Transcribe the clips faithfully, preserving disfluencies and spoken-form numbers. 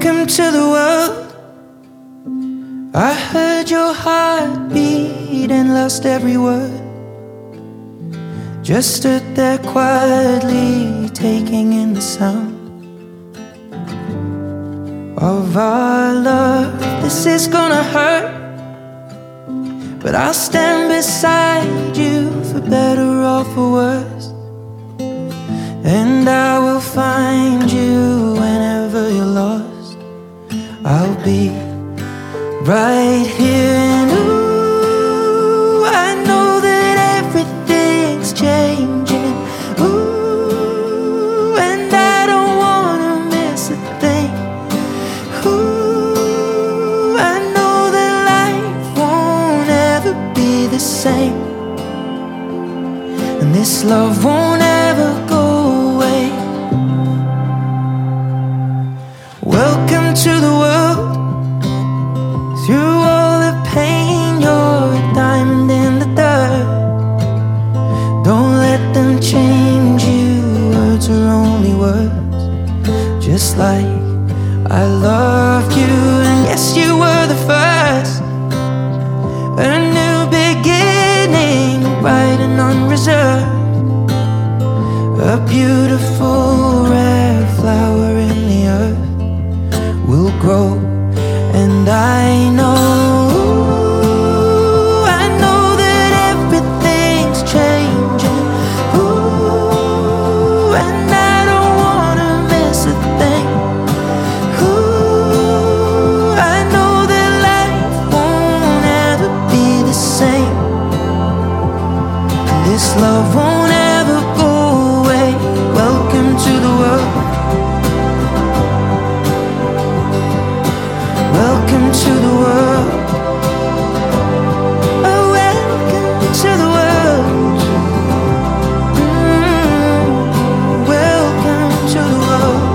Welcome to the world. I heard your heartbeat and lost every word. Just stood there quietly, taking in the sound of our love. This is gonna hurt, but I'll stand beside you for better or for worse. And I will find you whenever you're lost. I'll be right here. And ooh, I know that everything's changing. Ooh, and I don't wanna miss a thing. Ooh, I know that life won't ever be the same, and this love won't ever go away. Welcome to the world. Through all the pain, you're a diamond in the dirt. Don't let them change you. Words are only words. Just like I loved you, and yes, you were the first. A new beginning, bright and unreserved. A beautiful red flower in the earth will grow. And I know, I know that everything's changing. Ooh, and I don't wanna miss a thing. Ooh, I know that life won't ever be the same, and this love won't ever go away. Welcome to the world. Welcome to the world. Oh, welcome to the world. Mm, welcome to the world.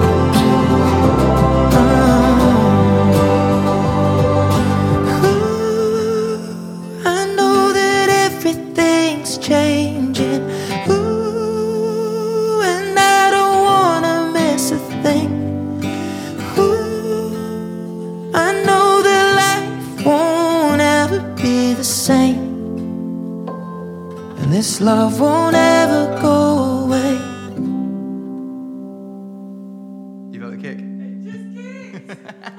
Mm. Ooh, I know that everything's changing. Ooh, and I don't wanna miss a thing. I know that life won't ever be the same, and this love won't ever go away. You felt the kick? It just kicked.